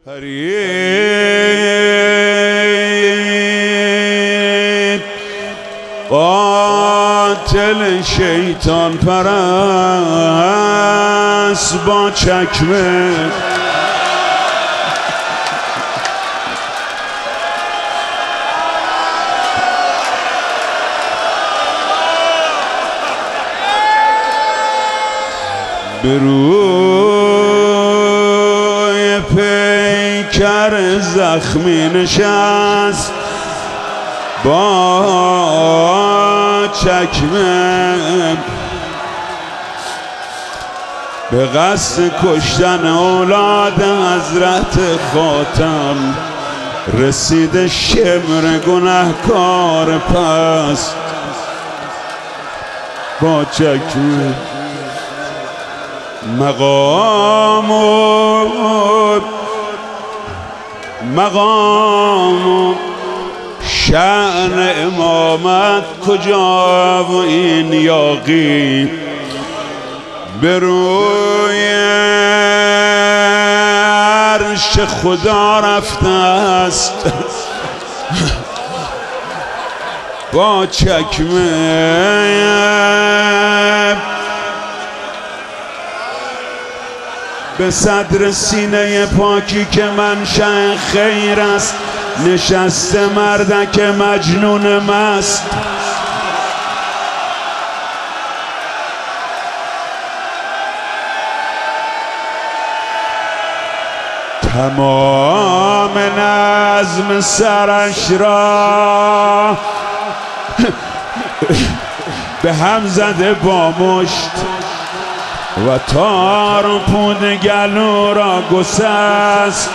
فرید قاتل شیطان پرست با چکمه به روی پیکر زخمی نشست با چکمه به قصد کشتن اولاد حضرت خاتم رسید شمر گنهکار پس با چکمه مقام شأن امامت کجا و این یاغی به روی عرش خدا رفته است با چکمه به صدر سینه پاکی که منشأ خیر است نشسته مردک مجنون مست تمام نظم سرش را به هم زده با مشت و تار و پود گلو را گسست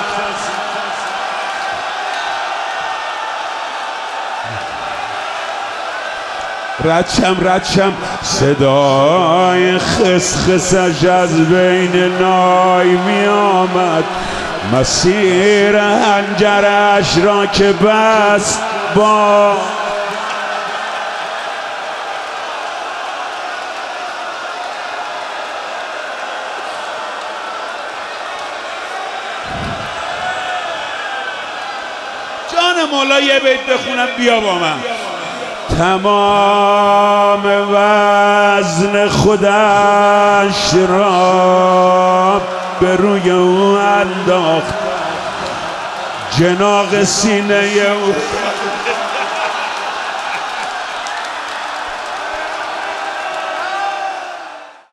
رچم صدای خسخسش از بین نای می آمد مسیر حنجرش را که بست با جان مولا یه بیت بخونم بیا با من تمام وزن خودش را به روی او انداخت جناق سینه او